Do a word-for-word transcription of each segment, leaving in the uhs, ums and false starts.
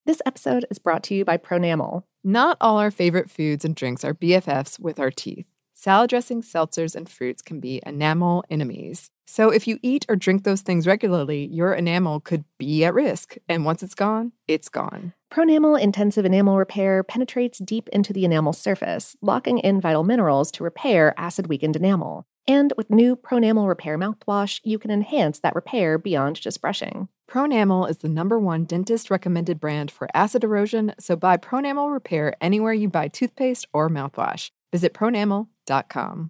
This episode is brought to you by Pronamel. Not all our favorite foods and drinks are B F Fs with our teeth. Salad dressings, seltzers, and fruits can be enamel enemies. So if you eat or drink those things regularly, your enamel could be at risk. And once it's gone, it's gone. Pronamel Intensive Enamel Repair penetrates deep into the enamel surface, locking in vital minerals to repair acid-weakened enamel. And with new Pronamel Repair mouthwash, you can enhance that repair beyond just brushing. Pronamel is the number one dentist-recommended brand for acid erosion, so buy Pronamel Repair anywhere you buy toothpaste or mouthwash. Visit pronamel dot com.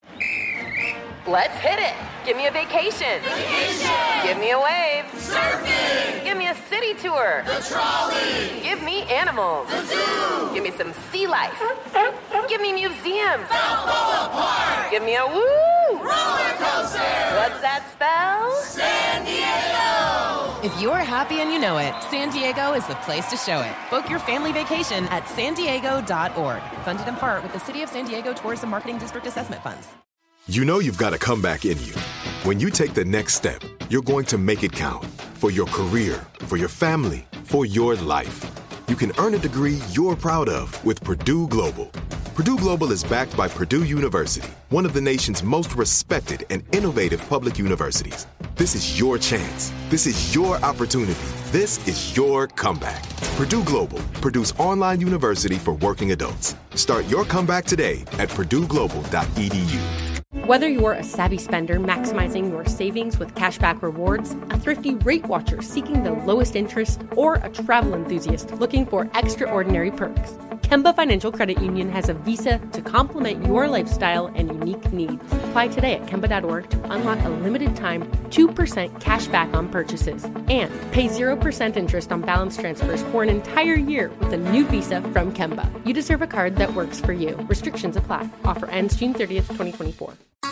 Let's hit it! Give me a vacation! Vacation! Give me a wave! Surfing! Give me a city tour! The trolley! Give me animals! The zoo! Give me some sea life! Give me museums! Balboa Park! Give me a woo! Roller coaster! What's that spell? San Diego! If you're happy and you know it, San Diego is the place to show it. Book your family vacation at san diego dot org. Funded in part with the City of San Diego Tourism Marketing District Assessment Funds. You know you've got a comeback in you. When you take the next step, you're going to make it count. For your career, for your family, for your life. You can earn a degree you're proud of with Purdue Global. Purdue Global is backed by Purdue University, one of the nation's most respected and innovative public universities. This is your chance. This is your opportunity. This is your comeback. Purdue Global, Purdue's online university for working adults. Start your comeback today at purdue global dot e d u. Whether you're a savvy spender maximizing your savings with cashback rewards, a thrifty rate watcher seeking the lowest interest, or a travel enthusiast looking for extraordinary perks, Kemba Financial Credit Union has a visa to complement your lifestyle and unique needs. Apply today at kemba dot org to unlock a limited-time two percent cash back on purchases and pay zero percent interest on balance transfers for an entire year with a new visa from Kemba. You deserve a card that works for you. Restrictions apply. Offer ends June thirtieth, twenty twenty-four.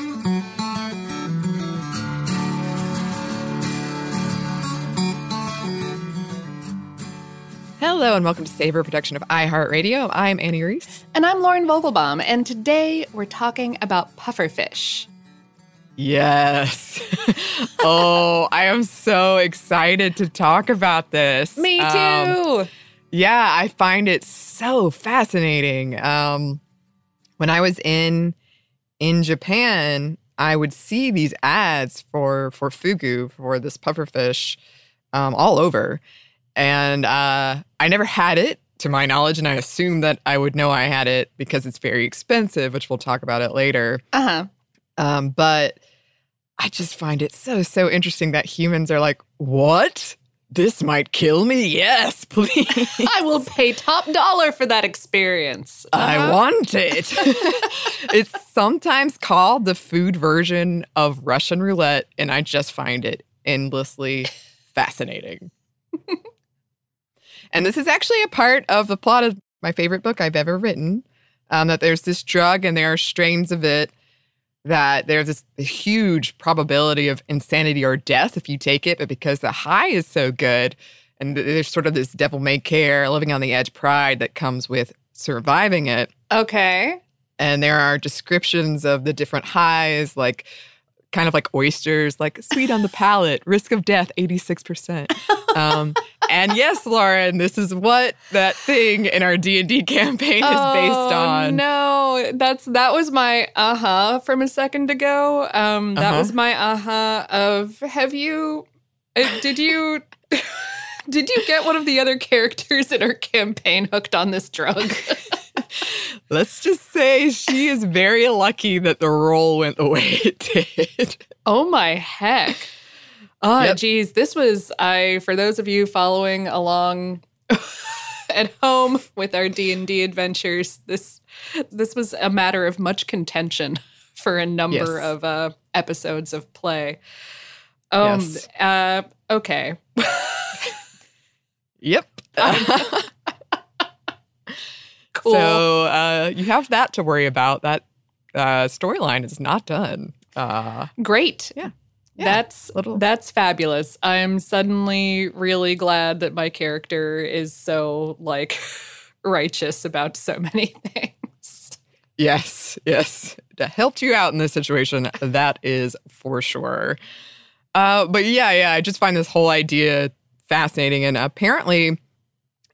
Hello and welcome to Savor, production of iHeartRadio. I'm Annie Reese. And I'm Lauren Vogelbaum, and today we're talking about pufferfish. Yes. Oh, I am so excited to talk about this. Me too. Um, yeah, I find it so fascinating. Um, when I was in in Japan, I would see these ads for for fugu, for this pufferfish, um, all over. And uh, I never had it, to my knowledge, and I assumed that I would know I had it because it's very expensive, which we'll talk about it later. Uh-huh. Um, but I just find it so, so interesting that humans are like, what? This might kill me? Yes, please. I will pay top dollar for that experience. Uh-huh. I want it. It's sometimes called the food version of Russian roulette, and I just find it endlessly fascinating. And this is actually a part of the plot of my favorite book I've ever written, um, that there's this drug and there are strains of it that there's this huge probability of insanity or death if you take it, but because the high is so good and there's sort of this devil-may-care, living on the edge pride that comes with surviving it. Okay. And there are descriptions of the different highs, like kind of like oysters, like sweet on the palate, risk of death, eighty-six percent. Um, and yes, Lauren, this is what that thing in our D and D campaign is oh, based on. No, that's that was my uh-huh from a second ago. Um, that uh-huh. was my uh-huh of, have you, uh, did you, did you get one of the other characters in our campaign hooked on this drug? Let's just say she is very lucky that the roll went the way it did. Oh my heck. Oh, yep. geez. This was, I for those of you following along at home with our D and D adventures, this this was a matter of much contention for a number yes. of uh, episodes of play. Um, yes. uh, okay. Yep. Cool. So uh, you have that to worry about. That uh, storyline is not done. Uh, Great. Yeah. Yeah, that's little. that's fabulous. I'm suddenly really glad that my character is so like righteous about so many things. Yes, yes. That helped you out in this situation. That is for sure. Uh, but yeah, yeah, I just find this whole idea fascinating. And apparently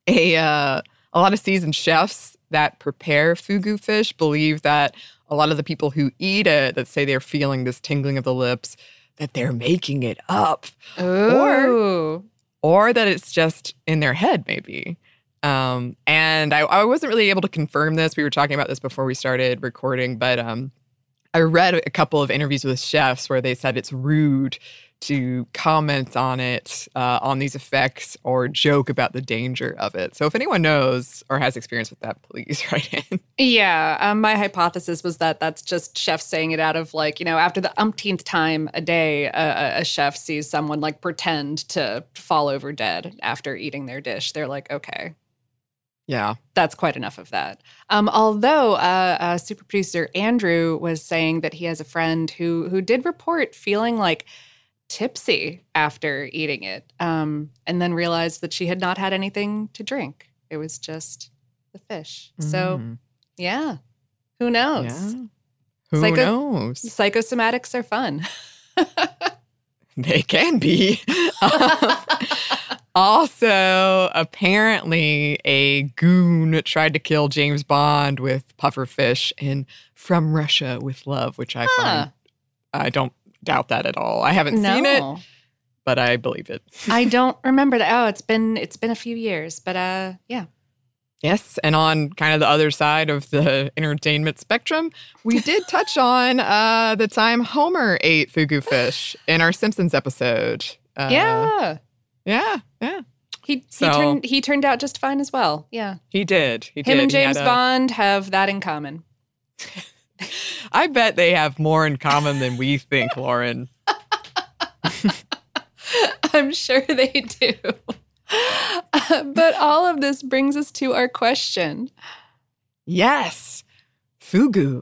a uh, a lot of seasoned chefs that prepare fugu fish believe that a lot of the people who eat it, that say they're feeling this tingling of the lips, that they're making it up. Ooh. Or, or that it's just in their head, maybe. Um, and I, I wasn't really able to confirm this. We were talking about this before we started recording, but um, I read a couple of interviews with chefs where they said it's rude to comment on it, uh, on these effects, or joke about the danger of it. So if anyone knows or has experience with that, please write in. Yeah, um, my hypothesis was that that's just chefs saying it out of, like, you know, after the umpteenth time a day, a, a chef sees someone, like, pretend to fall over dead after eating their dish. They're like, okay. Yeah. That's quite enough of that. Um, although uh, uh, super producer Andrew was saying that he has a friend who who did report feeling like tipsy after eating it, um, and then realized that she had not had anything to drink. It was just the fish. Mm. So, yeah, who knows? Yeah. Who Psycho- knows? Psychosomatics are fun. They can be. um, also, apparently, a goon tried to kill James Bond with pufferfish in From Russia with Love, which I huh. find, I don't doubt that at all. I haven't no. seen it, but I believe it. I don't remember that. Oh, it's been it's been a few years, but uh, yeah. Yes, and on kind of the other side of the entertainment spectrum, we did touch on uh, the time Homer ate fugu fish in our Simpsons episode. Uh, yeah, yeah, yeah. He So- he turned he turned out just fine as well. Yeah, He did. He him did. and He had James a- Bond have that in common. I bet they have more in common than we think, Lauren. I'm sure they do. Uh, but all of this brings us to our question. Yes, fugu.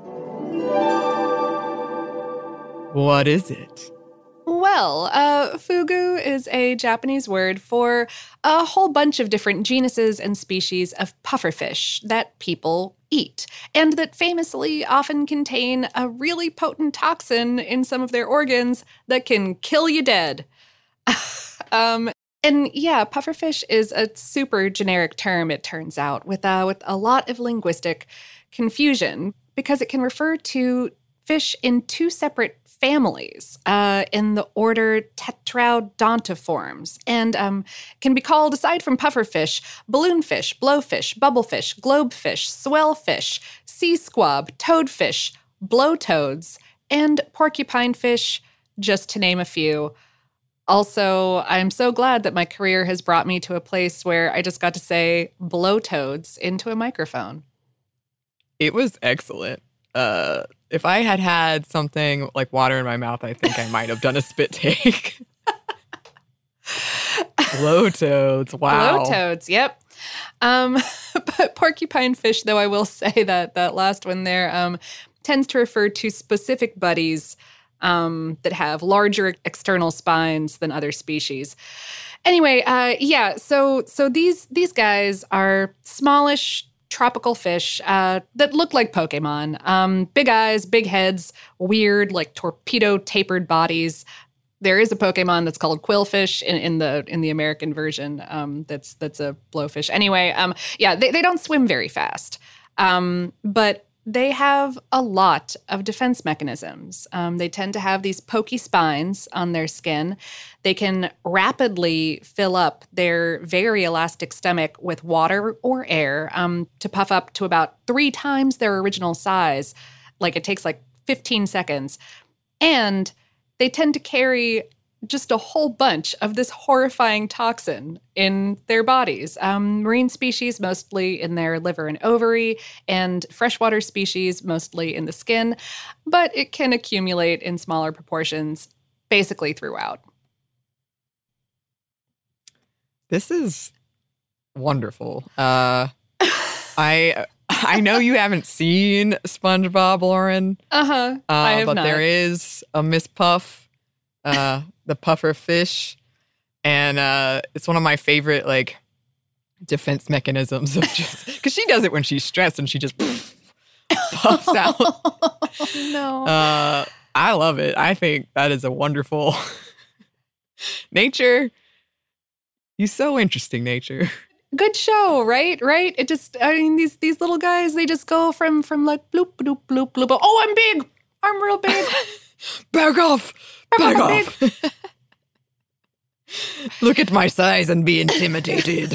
What is it? Well, uh, fugu is a Japanese word for a whole bunch of different genuses and species of pufferfish that people eat, and that famously often contain a really potent toxin in some of their organs that can kill you dead. um, and yeah, pufferfish is a super generic term, it turns out, with, uh, with a lot of linguistic confusion, because it can refer to fish in two separate families uh, in the order Tetraodontiformes, and um, can be called, aside from pufferfish, balloonfish, blowfish, bubblefish, globefish, swellfish, sea squab, toadfish, blowtoads, and porcupine fish, just to name a few. Also, I'm so glad that my career has brought me to a place where I just got to say blowtoads into a microphone. It was excellent. Uh, if I had had something like water in my mouth, I think I might have done a spit take. Blowtoads, wow. Blowtoads, yep. Um, but porcupine fish, though, I will say that that last one there um, tends to refer to specific buddies um, that have larger external spines than other species. Anyway, uh, yeah, so so these these guys are smallish tropical fish uh, that look like Pokemon. Um, big eyes, big heads, weird, like torpedo-tapered bodies. There is a Pokemon that's called Quillfish in, in the in the American version. Um, that's that's a blowfish. Anyway, um, yeah, they, they don't swim very fast, um, but they have a lot of defense mechanisms. Um, they tend to have these pokey spines on their skin. They can rapidly fill up their very elastic stomach with water or air um, to puff up to about three times their original size. Like, it takes like fifteen seconds. And they tend to carry just a whole bunch of this horrifying toxin in their bodies. Um, marine species mostly in their liver and ovary, and freshwater species mostly in the skin, but it can accumulate in smaller proportions basically throughout. This is wonderful. Uh, I I know you haven't seen SpongeBob, Lauren. Uh-huh. Uh, I have but not. there is a Miss Puff, uh, the puffer fish, and uh, it's one of my favorite like defense mechanisms of just because she does it when she's stressed and she just puffs out. No. Uh, I love it. I think that is a wonderful nature. He's so interesting, nature. Good show, right? Right? It just, I mean, these these little guys, they just go from from like bloop, bloop, bloop, bloop. Oh, I'm big. I'm real big. Back off. Back, Back off. off. Look at my size and be intimidated.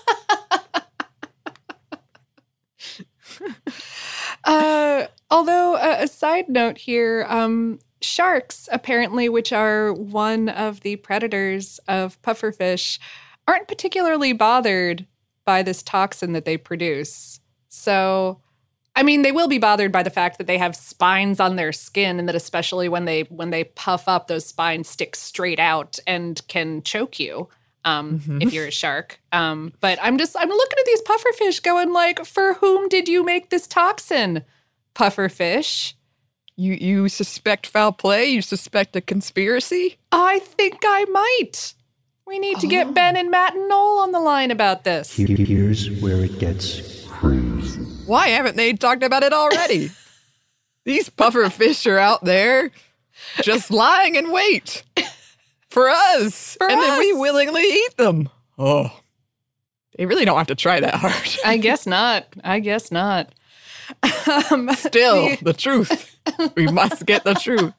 uh, although, uh, a side note here, um, sharks, apparently, which are one of the predators of pufferfish, aren't particularly bothered by this toxin that they produce. So, I mean, they will be bothered by the fact that they have spines on their skin, and that especially when they when they puff up, those spines stick straight out and can choke you um, mm-hmm. if you're a shark. Um, but I'm just I'm looking at these pufferfish, going like, for whom did you make this toxin, pufferfish? You you suspect foul play? You suspect a conspiracy? I think I might. We need oh. to get Ben and Matt and Noel on the line about this. Here's where it gets crazy. Why haven't they talked about it already? These puffer fish are out there just lying in wait for us. For and us. then we willingly eat them. Oh, they really don't have to try that hard. I guess not. I guess not. Um, Still, the, the truth. We must get the truth.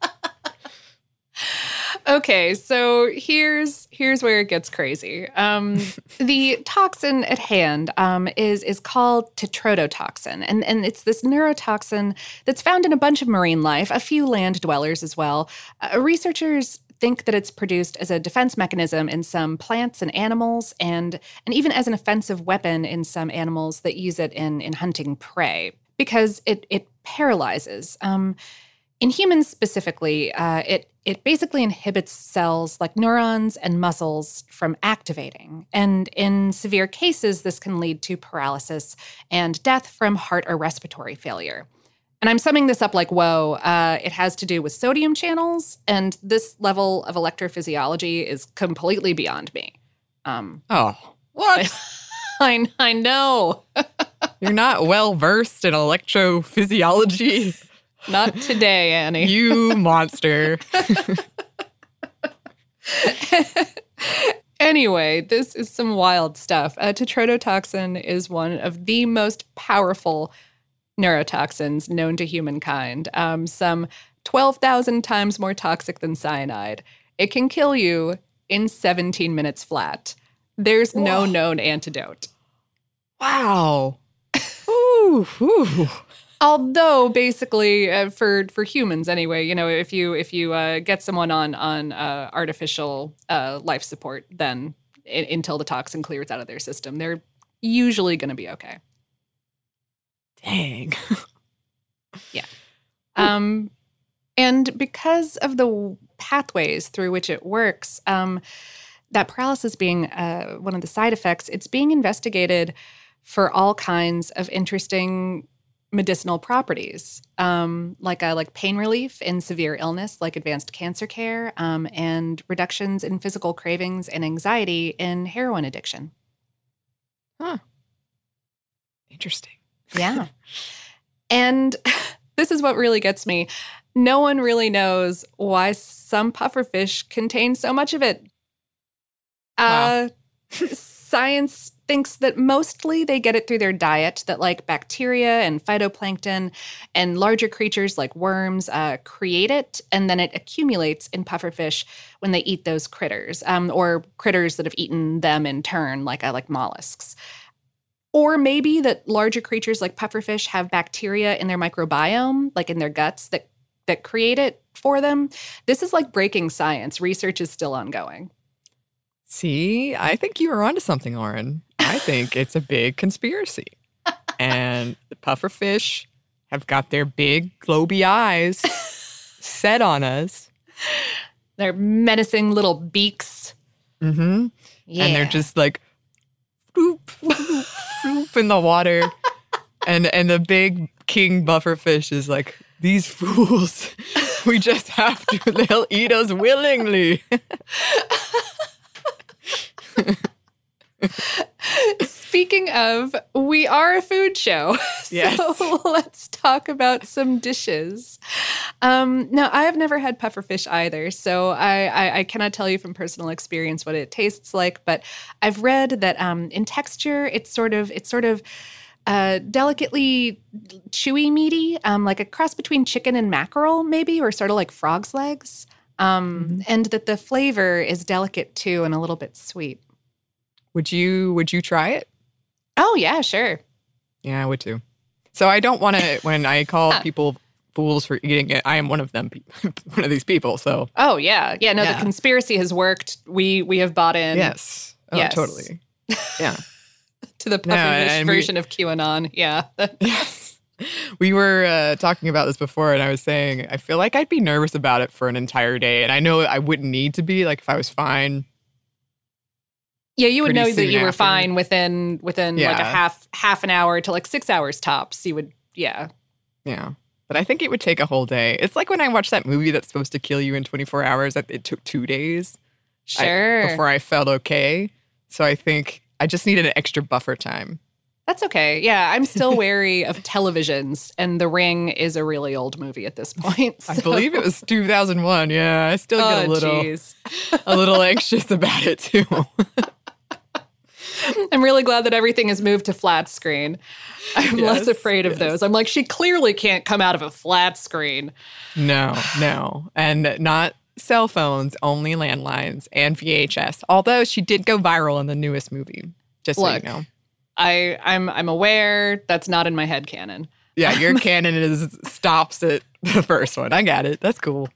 Okay, so here's here's where it gets crazy. Um, the toxin at hand um, is is called tetrodotoxin, and and it's this neurotoxin that's found in a bunch of marine life, a few land dwellers as well. Uh, researchers think that it's produced as a defense mechanism in some plants and animals, and and even as an offensive weapon in some animals that use it in in hunting prey, because it it paralyzes. Um, in humans specifically, uh, it It basically inhibits cells like neurons and muscles from activating. And in severe cases, this can lead to paralysis and death from heart or respiratory failure. And I'm summing this up like, whoa, uh, it has to do with sodium channels. And this level of electrophysiology is completely beyond me. Um, oh, what? I, I know. You're not well versed in electrophysiology. Not today, Annie. You monster. Anyway, this is some wild stuff. Uh, tetrodotoxin is one of the most powerful neurotoxins known to humankind. Um, some twelve thousand times more toxic than cyanide. It can kill you in seventeen minutes flat. There's Whoa. no known antidote. Wow. Ooh, ooh. Although, basically, uh, for for humans anyway, you know, if you if you uh, get someone on on uh, artificial uh, life support, then I- until the toxin clears out of their system, they're usually going to be okay. Dang. Yeah. Um, and because of the pathways through which it works, um, that paralysis being uh, one of the side effects, it's being investigated for all kinds of interesting medicinal properties, um, like uh, like pain relief in severe illness, like advanced cancer care, um, and reductions in physical cravings and anxiety in heroin addiction. Huh. Interesting. Yeah. And this is what really gets me. No one really knows why some pufferfish contain so much of it. Wow. Uh, science thinks that mostly they get it through their diet, that like bacteria and phytoplankton and larger creatures like worms uh, create it, and then it accumulates in pufferfish when they eat those critters, um, or critters that have eaten them in turn, like uh, like mollusks. Or maybe that larger creatures like pufferfish have bacteria in their microbiome, like in their guts, that that create it for them. This is like breaking science. Research is still ongoing. See, I think you were onto something, Lauren. I think it's a big conspiracy. And the pufferfish have got their big globy eyes set on us. They're menacing little beaks. Mm-hmm. Yeah. And they're just like, floop, floop, floop in the water. And and the big king bufferfish is like, these fools, we just have to, they'll eat us willingly. Speaking of, we are a food show. Yes. So let's talk about some dishes. Um, now, I have never had pufferfish either, so I, I, I cannot tell you from personal experience what it tastes like. But I've read that um, in texture, it's sort of it's sort of uh, delicately chewy, meaty, um, like a cross between chicken and mackerel, maybe, or sort of like frog's legs. Um, mm-hmm. And that the flavor is delicate too, and a little bit sweet. Would you Would you try it? Oh yeah, sure. Yeah, I would too. So I don't want to. When I call people fools for eating it, I am one of them. One of these people. So. Oh yeah, yeah. No, yeah. the conspiracy has worked. We we have bought in. Yes. Oh, yes. Totally. Yeah. To the pufferfish no, version we, of QAnon. Yeah. Yes. We were uh, talking about this before, and I was saying I feel like I'd be nervous about it for an entire day, and I know I wouldn't need to be. Like if I was fine. Yeah, you would know that you were after. fine within within yeah. like a half half an hour to like six hours tops. You would, yeah, yeah. But I think it would take a whole day. It's like when I watched that movie that's supposed to kill you in twenty-four hours. That it took two days. Sure. I, before I felt okay. So I think I just needed an extra buffer time. That's okay. Yeah, I'm still wary of televisions, and The Ring is a really old movie at this point. So. I believe it was two thousand one. Yeah, I still get oh, a little, geez. a little anxious about it too. I'm really glad that everything has moved to flat screen. I'm yes, less afraid of yes. those. I'm like, she clearly can't come out of a flat screen. No, no, and not cell phones, only landlines and V H S. Although she did go viral in the newest movie. Just Look, so you know. I, I'm I'm aware that's not in my head canon. Yeah, your canon is stops at the first one. I got it. That's cool.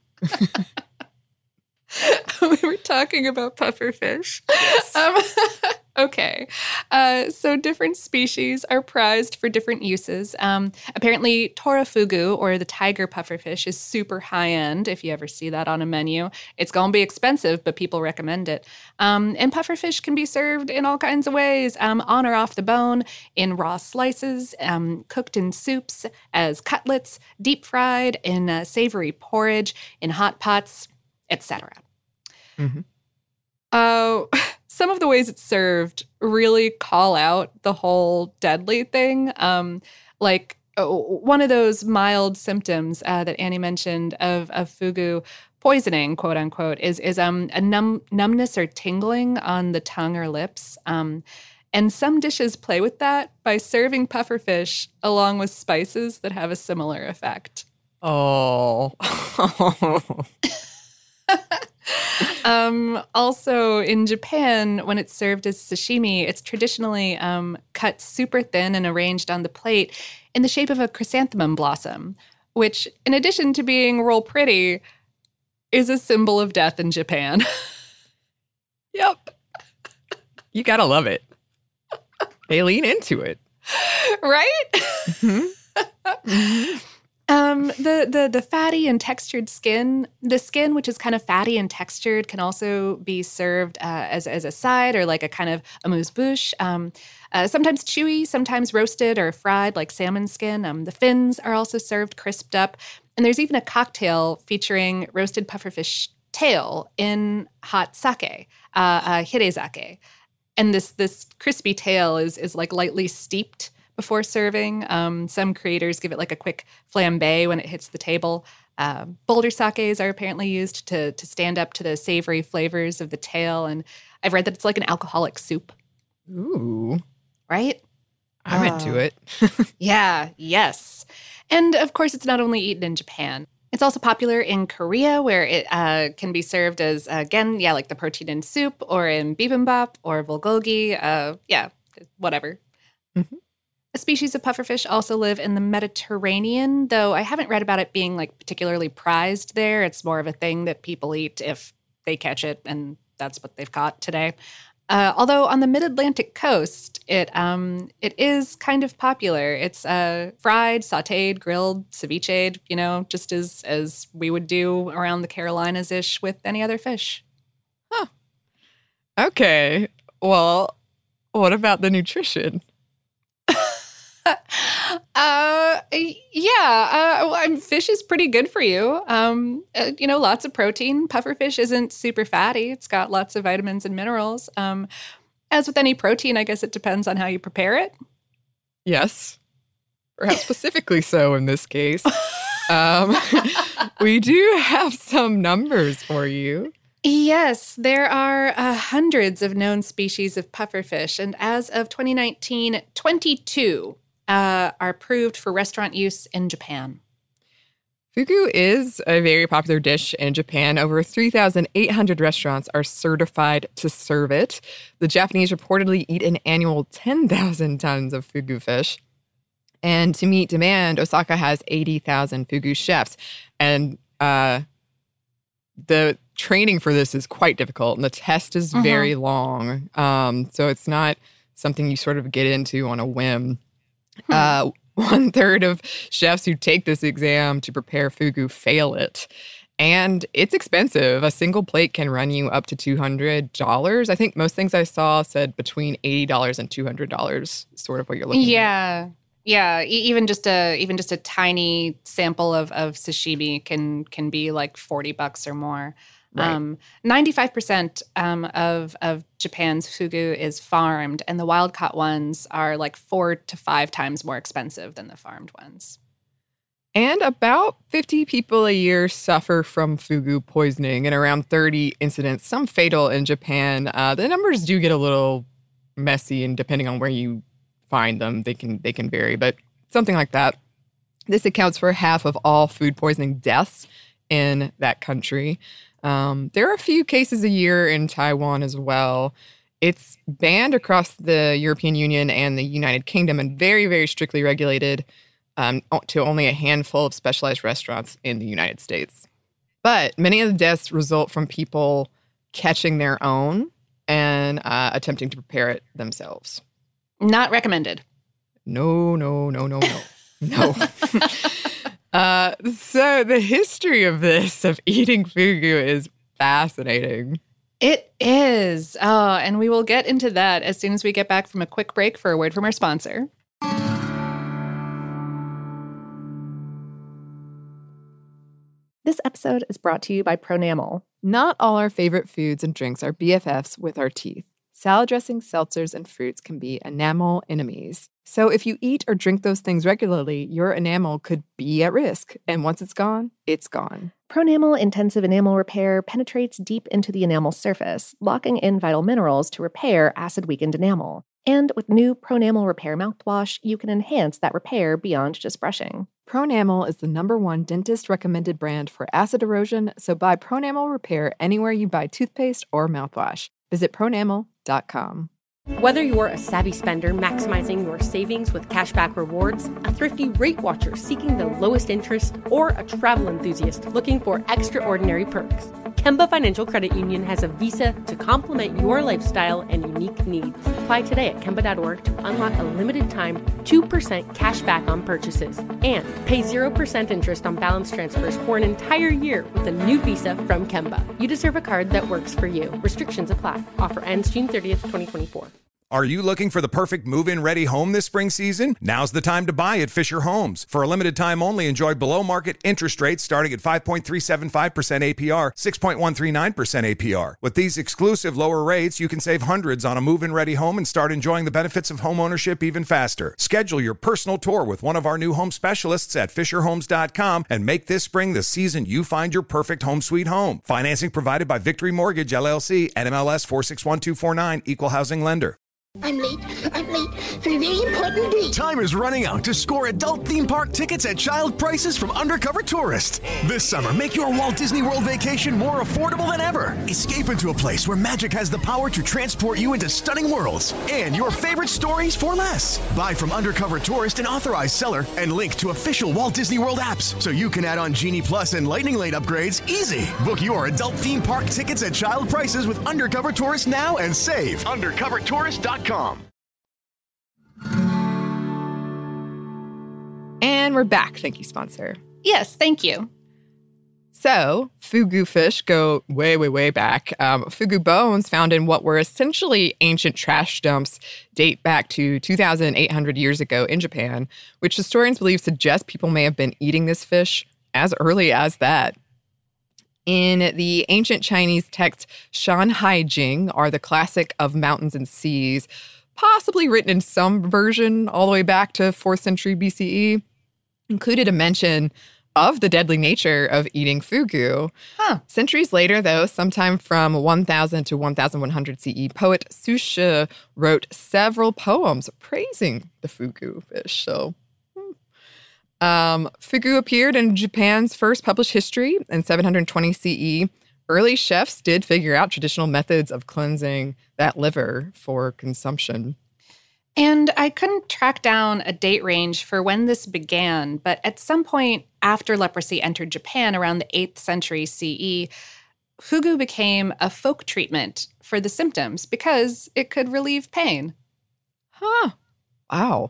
We were talking about pufferfish. Yes. Um, okay. Uh, so different species are prized for different uses. Um, apparently, torafugu, or the tiger pufferfish, is super high-end if you ever see that on a menu. It's going to be expensive, but people recommend it. Um, and pufferfish can be served in all kinds of ways, um, on or off the bone, in raw slices, um, cooked in soups, as cutlets, deep-fried, in uh, savory porridge, in hot pots, et cetera. Mm-hmm. Uh, some of the ways it's served really call out the whole deadly thing. Um, like oh, one of those mild symptoms uh, that Annie mentioned of, of fugu poisoning, quote unquote, is is um a numb, numbness or tingling on the tongue or lips. Um, and some dishes play with that by serving pufferfish along with spices that have a similar effect. Oh. um, also, in Japan, when it's served as sashimi, it's traditionally um, cut super thin and arranged on the plate in the shape of a chrysanthemum blossom, which, in addition to being real pretty, is a symbol of death in Japan. Yep. You gotta love it. They lean into it. Right? Mm-hmm. Mm-hmm. Um, the, the the fatty and textured skin, the skin, which is kind of fatty and textured, can also be served uh, as, as a side or like a kind of amuse-bouche. Um, uh, sometimes chewy, sometimes roasted or fried like salmon skin. Um, the fins are also served crisped up. And there's even a cocktail featuring roasted pufferfish tail in hot sake, uh, uh, hirezake. And this this crispy tail is is like lightly steeped before serving. Um, some creators give it like a quick flambe when it hits the table. Uh, boulder sakes are apparently used to to stand up to the savory flavors of the tail. And I've read that it's like an alcoholic soup. Ooh. Right? I'm uh, into it. Yeah, yes. And of course, it's not only eaten in Japan. It's also popular in Korea, where it uh, can be served as, uh, again, yeah, like the protein in soup, or in bibimbap or bulgogi. Uh, yeah, whatever. Mm-hmm. A species of pufferfish also live in the Mediterranean, though I haven't read about it being like particularly prized there. It's more of a thing that people eat if they catch it, and that's what they've caught today. Uh, although on the mid-Atlantic coast, it um it is kind of popular. It's uh, fried, sautéed, grilled, ceviche'd, you know, just as as we would do around the Carolinas-ish with any other fish. Huh. Okay. Well, what about the nutrition? uh, yeah, uh, well, I'm, fish is pretty good for you. Um, uh, you know, lots of protein. Pufferfish isn't super fatty. It's got lots of vitamins and minerals. Um, As with any protein, I guess it depends on how you prepare it. Yes. Perhaps specifically so in this case. um, we do have some numbers for you. Yes, there are uh, hundreds of known species of pufferfish, and as of twenty nineteen, twenty-two uh, are approved for restaurant use in Japan. Fugu is a very popular dish in Japan. Over three thousand eight hundred restaurants are certified to serve it. The Japanese reportedly eat an annual ten thousand tons of fugu fish. And to meet demand, Osaka has eighty thousand fugu chefs. And uh, the training for this is quite difficult, and the test is mm-hmm. very long. Um, so it's not something you sort of get into on a whim. Hmm. Uh, one third of chefs who take this exam to prepare fugu fail it. And it's expensive. A single plate can run you up to two hundred dollars. I think most things I saw said between eighty dollars and two hundred dollars, sort of what you're looking yeah. at. Yeah. Yeah. Even just a even just a tiny sample of, of sashimi can can be like forty bucks or more. Right. Um, ninety-five percent um, of, of Japan's fugu is farmed, and the wild-caught ones are like four to five times more expensive than the farmed ones. And about fifty people a year suffer from fugu poisoning, and around thirty incidents, some fatal in Japan. Uh, the numbers do get a little messy, and depending on where you find them, they can they can vary, but something like that. This accounts for half of all food poisoning deaths in that country. Um, there are a few cases a year in Taiwan as well. It's banned across the European Union and the United Kingdom and very, very strictly regulated um, to only a handful of specialized restaurants in the United States. But many of the deaths result from people catching their own and uh, attempting to prepare it themselves. Not recommended. No, no, no, no, no. No. Uh, so the history of this, of eating fugu, is fascinating. It is. Oh, and we will get into that as soon as we get back from a quick break for a word from our sponsor. This episode is brought to you by Pronamel. Not all our favorite foods and drinks are B F Fs with our teeth. Salad dressings, seltzers, and fruits can be enamel enemies. So if you eat or drink those things regularly, your enamel could be at risk. And once it's gone, it's gone. Pronamel Intensive Enamel Repair penetrates deep into the enamel surface, locking in vital minerals to repair acid-weakened enamel. And with new Pronamel Repair mouthwash, you can enhance that repair beyond just brushing. Pronamel is the number one dentist-recommended brand for acid erosion, so buy Pronamel Repair anywhere you buy toothpaste or mouthwash. Visit pronamel dot com. Whether you're a savvy spender maximizing your savings with cashback rewards, a thrifty rate watcher seeking the lowest interest, or a travel enthusiast looking for extraordinary perks, Kemba Financial Credit Union has a visa to complement your lifestyle and unique needs. Apply today at kemba dot org to unlock a limited time two percent cash back on purchases and pay zero percent interest on balance transfers for an entire year with a new visa from Kemba. You deserve a card that works for you. Restrictions apply. Offer ends June thirtieth, twenty twenty-four. Are you looking for the perfect move-in ready home this spring season? Now's the time to buy at Fisher Homes. For a limited time only, enjoy below-market interest rates starting at five point three seven five percent A P R, six point one three nine percent A P R. With these exclusive lower rates, you can save hundreds on a move-in ready home and start enjoying the benefits of home ownership even faster. Schedule your personal tour with one of our new home specialists at fisher homes dot com and make this spring the season you find your perfect home sweet home. Financing provided by Victory Mortgage, L L C, N M L S four six one two four nine, Equal Housing Lender. I'm late. I'm late for a very important date. Time is running out to score adult theme park tickets at child prices from Undercover Tourist. This summer, make your Walt Disney World vacation more affordable than ever. Escape into a place where magic has the power to transport you into stunning worlds and your favorite stories for less. Buy from Undercover Tourist, an authorized seller, and link to official Walt Disney World apps so you can add on Genie Plus and Lightning Lane upgrades easy. Book your adult theme park tickets at child prices with Undercover Tourist now and save. undercover tourist dot com. And we're back. Thank you, sponsor. Yes, thank you. So, fugu fish go way, way, way back. Um, fugu bones found in what were essentially ancient trash dumps date back to two thousand eight hundred years ago in Japan, which historians believe suggest people may have been eating this fish as early as that. In the ancient Chinese text, Shanhai Jing are the classic of mountains and seas, possibly written in some version all the way back to fourth century B C E, included a mention of the deadly nature of eating fugu. Huh. Centuries later, though, sometime from one thousand to eleven hundred C E, poet Su Shi wrote several poems praising the fugu fish. So, um, fugu appeared in Japan's first published history in seven hundred twenty C E. Early chefs did figure out traditional methods of cleansing that liver for consumption. And I couldn't track down a date range for when this began, but at some point after leprosy entered Japan around the eighth century C E, fugu became a folk treatment for the symptoms because it could relieve pain. Huh. Wow.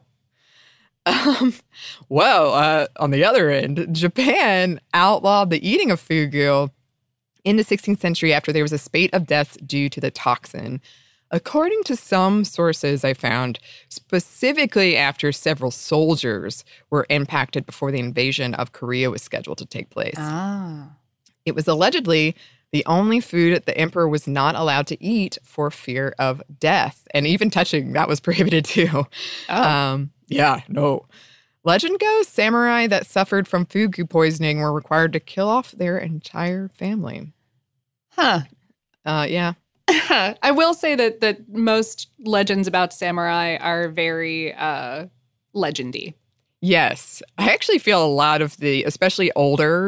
Um, well, uh, on the other end, Japan outlawed the eating of fugu in the sixteenth century after there was a spate of deaths due to the toxin. According to some sources I found, specifically after several soldiers were impacted before the invasion of Korea was scheduled to take place. Ah. It was allegedly the only food the emperor was not allowed to eat for fear of death. And even touching, that was prohibited too. Oh. Um, yeah, no. Legend goes, samurai that suffered from fugu poisoning were required to kill off their entire family. Huh. Uh, yeah. I will say that that most legends about samurai are very uh, legendy. Yes. I actually feel a lot of the, especially older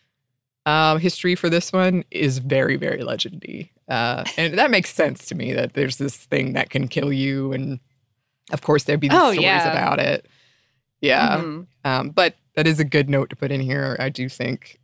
uh, history for this one is very, very legendy. Uh, and that makes sense to me that there's this thing that can kill you. And of course, there'd be these oh, stories yeah. about it. Yeah. Mm-hmm. Um, but that is a good note to put in here. I do think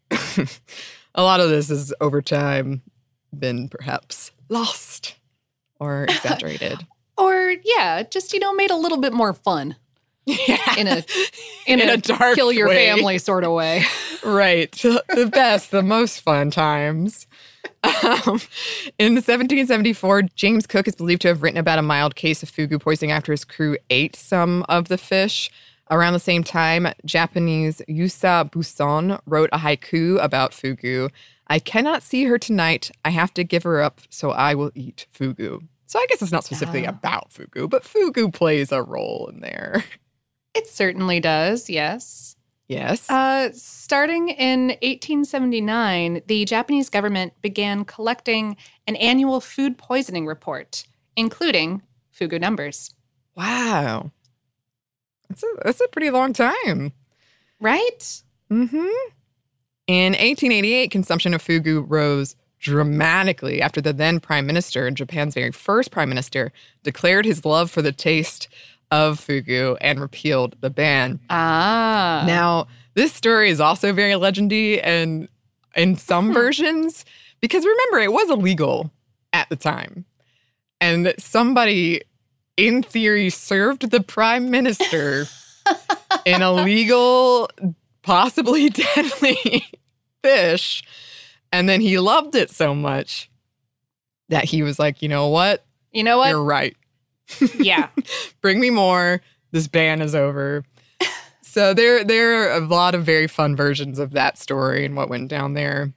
a lot of this has over time been perhaps lost or exaggerated. Or, yeah, just, you know, made a little bit more fun. Yeah. In a in, in a, a dark kill your way. family sort of way. Right. The best, the most fun times. Um, in seventeen seventy-four, James Cook is believed to have written about a mild case of fugu poisoning after his crew ate some of the fish. Around the same time, Japanese Yusa Buson wrote a haiku about fugu. I cannot see her tonight. I have to give her up, so I will eat fugu. So I guess it's not specifically uh, about fugu, but fugu plays a role in there. It certainly does, yes. Yes. Uh, starting in eighteen seventy-nine, the Japanese government began collecting an annual food poisoning report, including fugu numbers. Wow. That's a, that's a pretty long time. Right? Mm-hmm. In eighteen eighty-eight, consumption of fugu rose dramatically after the then prime minister, and Japan's very first prime minister, declared his love for the taste of fugu and repealed the ban. Ah. Now, this story is also very legendy and in some versions, because remember, it was illegal at the time. And somebody, in theory, served the prime minister an illegal, possibly deadly fish. And then he loved it so much that he was like, you know what? You know what? You're right. Yeah. Bring me more. This ban is over. So there, there are a lot of very fun versions of that story and what went down there.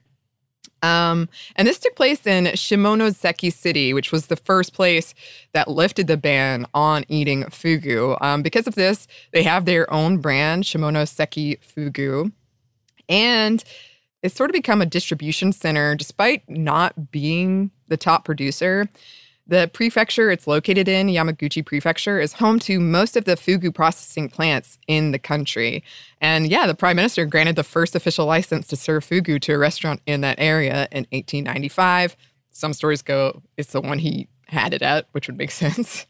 Um, and this took place in Shimonoseki City, which was the first place that lifted the ban on eating fugu. Um, because of this, they have their own brand, Shimonoseki Fugu. And it's sort of become a distribution center, despite not being the top producer. The prefecture it's located in, Yamaguchi Prefecture, is home to most of the fugu processing plants in the country. And yeah, the prime minister granted the first official license to serve fugu to a restaurant in that area in eighteen ninety-five. Some stories go, it's the one he had it at, which would make sense.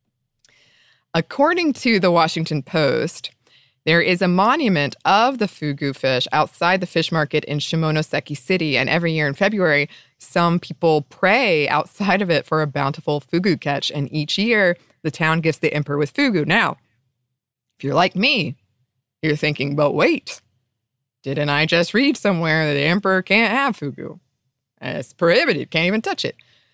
According to the Washington Post, there is a monument of the fugu fish outside the fish market in Shimonoseki City, and every year in February, some people pray outside of it for a bountiful fugu catch, and each year, the town gifts the emperor with fugu. Now, if you're like me, you're thinking, but wait, didn't I just read somewhere that the emperor can't have fugu? It's prohibited, can't even touch it.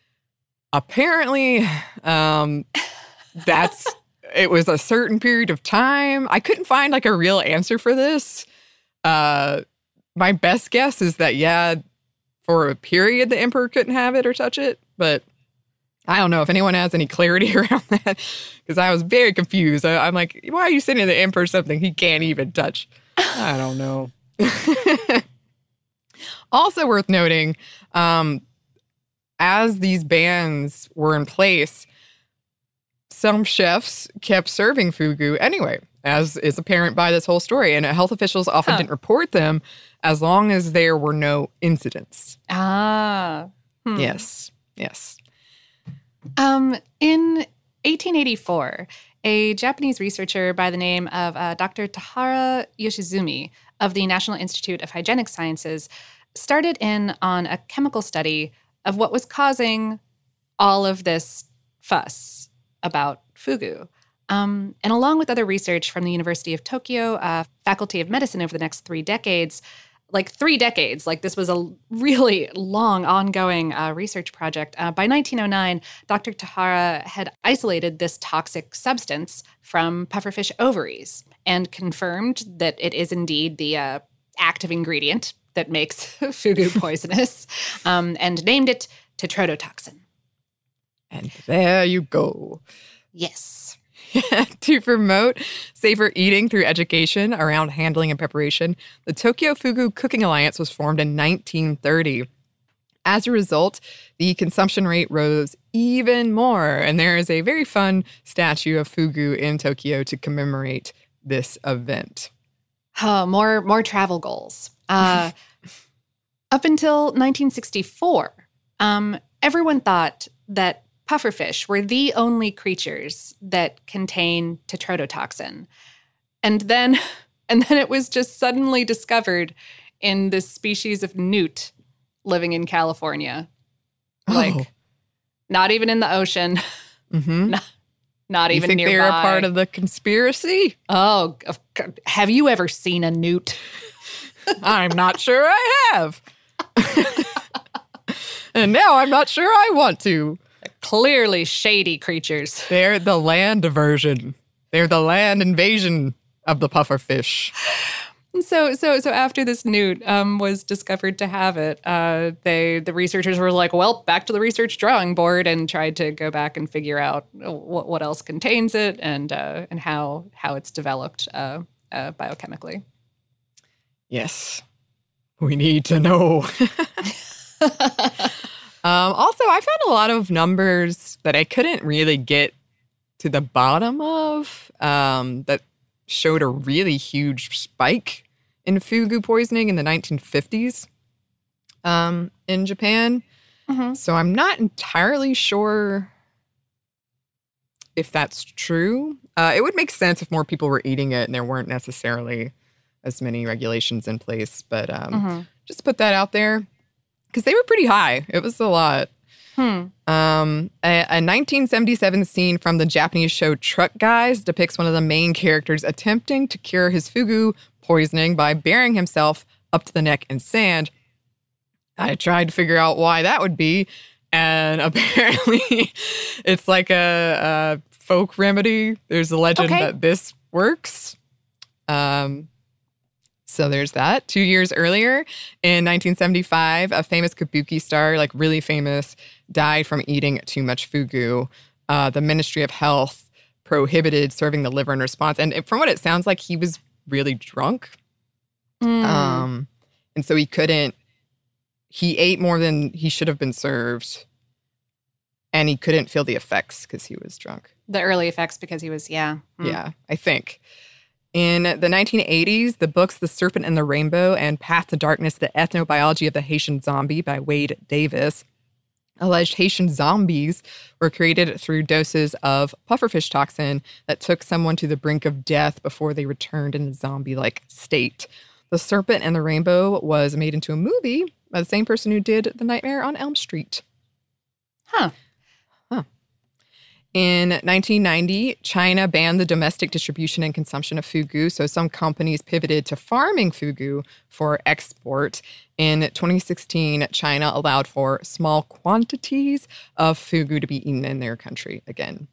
Apparently, um, that's... It was a certain period of time. I couldn't find like a real answer for this. Uh, my best guess is that, yeah, for a period the emperor couldn't have it or touch it. But I don't know if anyone has any clarity around that, because I was very confused. I, I'm like, why are you sending the emperor something he can't even touch? I don't know. Also worth noting, um, as these bans were in place, some chefs kept serving fugu anyway, as is apparent by this whole story. And health officials often huh. didn't report them as long as there were no incidents. Ah. Hmm. Yes. Yes. Um, in eighteen eighty-four, a Japanese researcher by the name of uh, Doctor Tahara Yoshizumi of the National Institute of Hygienic Sciences started in on a chemical study of what was causing all of this fuss about fugu. Um, and along with other research from the University of Tokyo, uh, Faculty of Medicine over the next three decades, like three decades, like this was a really long, ongoing uh, research project. Uh, by nineteen oh nine, Doctor Tahara had isolated this toxic substance from pufferfish ovaries and confirmed that it is indeed the uh, active ingredient that makes fugu poisonous, um, and named it tetrodotoxin. And there you go. Yes. To promote safer eating through education around handling and preparation, the Tokyo Fugu Cooking Alliance was formed in nineteen thirty. As a result, the consumption rate rose even more, and there is a very fun statue of fugu in Tokyo to commemorate this event. Oh, more, more travel goals. Uh, up until nineteen sixty-four, um, everyone thought that pufferfish were the only creatures that contain tetrodotoxin. And then and then it was just suddenly discovered in this species of newt living in California. Oh. Like, not even in the ocean. Mm-hmm. Not, not you even think nearby. they're a part of the conspiracy? Oh, have you ever seen a newt? I'm not sure I have. And now I'm not sure I want to. Clearly shady creatures. They're the land diversion. They're the land invasion of the pufferfish. So, so, so after this newt um, was discovered to have it, uh, they the researchers were like, "Well, back to the research drawing board," and tried to go back and figure out what, what else contains it and uh, and how how it's developed uh, uh, biochemically. Yes, we need to know. Um, also, I found a lot of numbers that I couldn't really get to the bottom of um, that showed a really huge spike in fugu poisoning in the nineteen fifties um, in Japan. Mm-hmm. So I'm not entirely sure if that's true. Uh, it would make sense if more people were eating it and there weren't necessarily as many regulations in place. But um, mm-hmm. just put that out there. Because they were pretty high. It was a lot. Hmm. Um, a, a nineteen seventy-seven scene from the Japanese show Truck Guys depicts one of the main characters attempting to cure his fugu poisoning by burying himself up to the neck in sand. I tried to figure out why that would be, and apparently it's like a, a folk remedy. There's a legend okay. that this works. Um, So there's that. Two years earlier, in nineteen seventy-five, a famous kabuki star, like really famous, died from eating too much fugu. Uh, the Ministry of Health prohibited serving the liver in response. And it, from what it sounds like, he was really drunk. Mm. Um, and so he couldn't, he ate more than he should have been served. And he couldn't feel the effects because he was drunk. The early effects because he was, yeah. Mm. Yeah, I think. In the nineteen eighties, the books The Serpent and the Rainbow and Path to Darkness, The Ethnobiology of the Haitian Zombie by Wade Davis alleged Haitian zombies were created through doses of pufferfish toxin that took someone to the brink of death before they returned in a zombie-like state. The Serpent and the Rainbow was made into a movie by the same person who did The Nightmare on Elm Street. Huh. Huh. In nineteen ninety, China banned the domestic distribution and consumption of fugu, so some companies pivoted to farming fugu for export. In twenty sixteen, China allowed for small quantities of fugu to be eaten in their country again.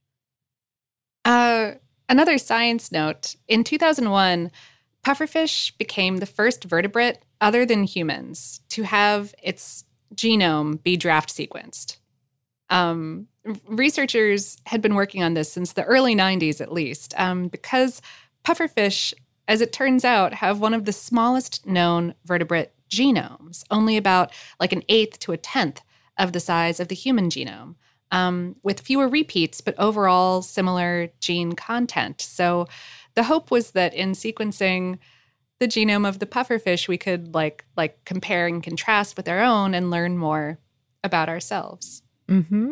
Uh, another science note, in two thousand one, pufferfish became the first vertebrate other than humans to have its genome be draft sequenced. Um, researchers had been working on this since the early nineties, at least, um, because pufferfish, as it turns out, have one of the smallest known vertebrate genomes, only about like an eighth to a tenth of the size of the human genome, um, with fewer repeats, but overall similar gene content. So the hope was that in sequencing the genome of the pufferfish, we could like like compare and contrast with our own and learn more about ourselves. Mm-hmm.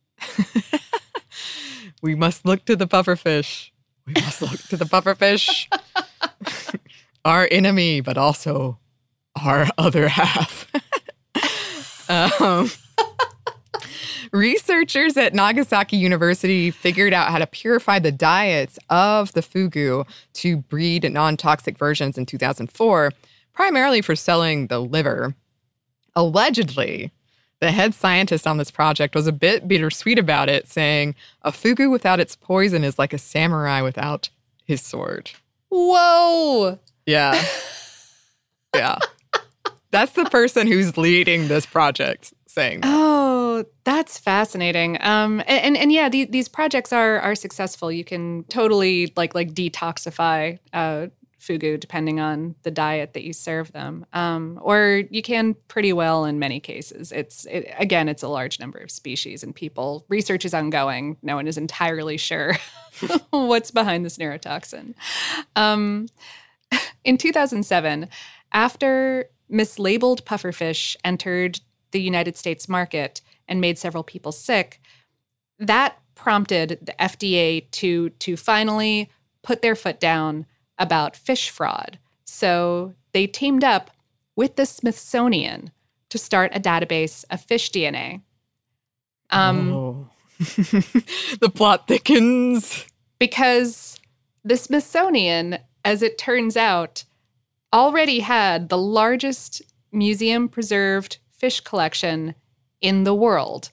We must look to the pufferfish. We must look to the pufferfish. Our enemy, but also our other half. um, researchers at Nagasaki University figured out how to purify the diets of the fugu to breed non-toxic versions in two thousand four, primarily for selling the liver. Allegedly, the head scientist on this project was a bit bittersweet about it, saying, "A fugu without its poison is like a samurai without his sword." Whoa! Yeah. Yeah. That's the person who's leading this project saying that. Oh, that's fascinating. Um, and, and, and yeah, these, these projects are are successful. You can totally like like detoxify uh, fugu depending on the diet that you serve them, um, or you can pretty well in many cases. It's it, again, it's a large number of species and people. Research is ongoing. No one is entirely sure what's behind this neurotoxin. Um, in two thousand seven, after mislabeled pufferfish entered the United States market and made several people sick, that prompted the F D A to, to finally put their foot down about fish fraud. So they teamed up with the Smithsonian to start a database of fish D N A. Um, oh. The plot thickens. Because the Smithsonian, as it turns out, already had the largest museum-preserved fish collection in the world.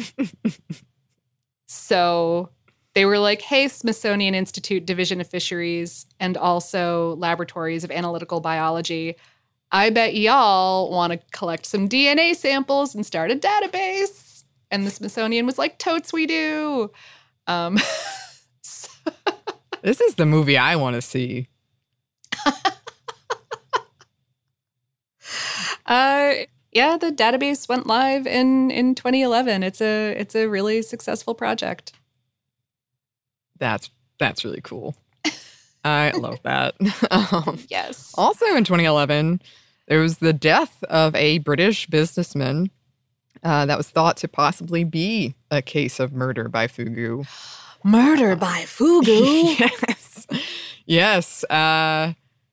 So they were like, hey, Smithsonian Institute Division of Fisheries and also Laboratories of Analytical Biology, I bet y'all want to collect some D N A samples and start a database. And the Smithsonian was like, totes we do. Um, so this is the movie I want to see. uh, yeah, the database went live in, in twenty eleven. It's a it's a really successful project. That's that's really cool. I love that. um, yes. Also in twenty eleven, there was the death of a British businessman uh, that was thought to possibly be a case of murder by fugu. Murder by fugu? Yes. Yes. Uh,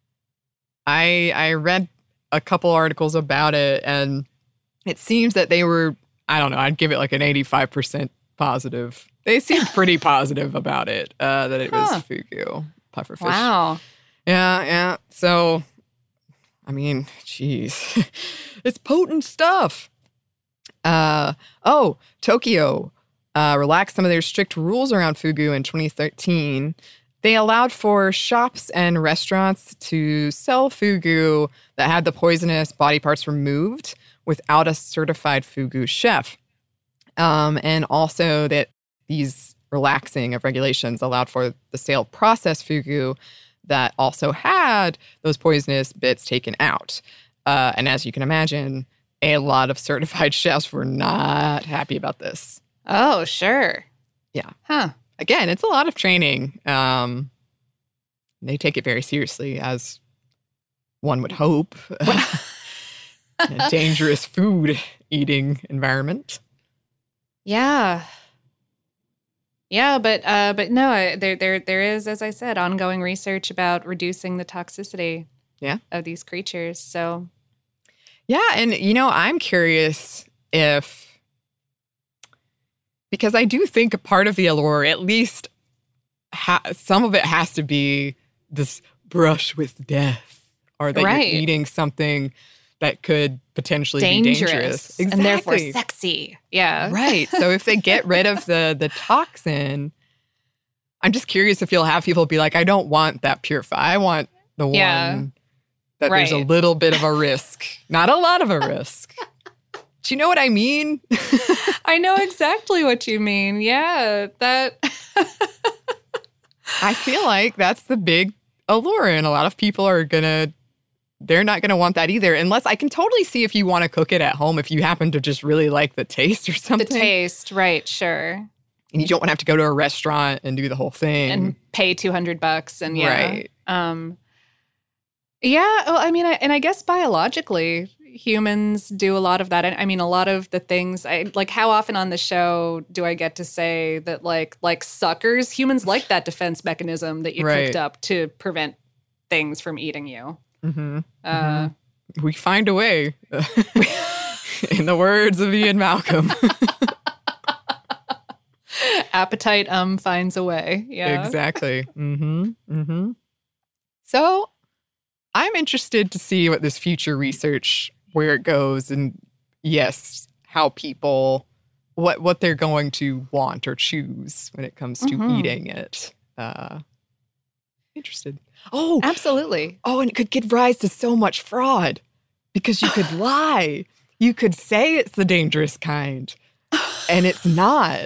I I read a couple articles about it, and it seems that they were, I don't know, I'd give it like an eighty-five percent positive. They seemed pretty positive about it, uh, that it was huh. fugu, pufferfish. Wow. Yeah, yeah. So, I mean, geez. It's potent stuff. Uh, oh, Tokyo uh, relaxed some of their strict rules around fugu in twenty thirteen. They allowed for shops and restaurants to sell fugu that had the poisonous body parts removed without a certified fugu chef. Um, and also that these relaxing of regulations allowed for the sale of processed fugu that also had those poisonous bits taken out. Uh, and as you can imagine, a lot of certified chefs were not happy about this. Oh, sure. Yeah. Huh. Again, it's a lot of training. Um, they take it very seriously, as one would hope. In a dangerous food eating environment. Yeah. Yeah, but uh, but no, there there there is, as I said, ongoing research about reducing the toxicity yeah. of these creatures. So, yeah, and you know, I'm curious if, because I do think a part of the allure, at least ha- some of it has to be this brush with death, or that right. you're eating something that could potentially dangerous, be dangerous. Exactly. And therefore sexy. Yeah. Right. So if they get rid of the the toxin, I'm just curious if you'll have people be like, I don't want that purified. I want the yeah. one that right. there's a little bit of a risk, not a lot of a risk. Do you know what I mean? I know exactly what you mean. Yeah, that. I feel like that's the big allure, and a lot of people are gonna, they're not gonna want that either, unless I can totally see if you want to cook it at home, if you happen to just really like the taste or something. The taste, right, sure. And you don't want to have to go to a restaurant and do the whole thing. And pay two hundred bucks and yeah. Right. Um, yeah, well, I mean, I, and I guess biologically, humans do a lot of that. I mean, a lot of the things, I like how often on the show do I get to say that like like suckers, humans like that defense mechanism that you right. cooked up to prevent things from eating you. Mm-hmm. Uh, mm-hmm. We find a way, in the words of Ian Malcolm. Appetite um finds a way. Yeah, exactly. Mm-hmm. Mm-hmm. So I'm interested to see what this future research, where it goes, and yes, how people, what what they're going to want or choose when it comes to mm-hmm. eating it. Uh, interested. Oh, absolutely. Oh, and it could give rise to so much fraud because you could lie. You could say it's the dangerous kind, and it's not.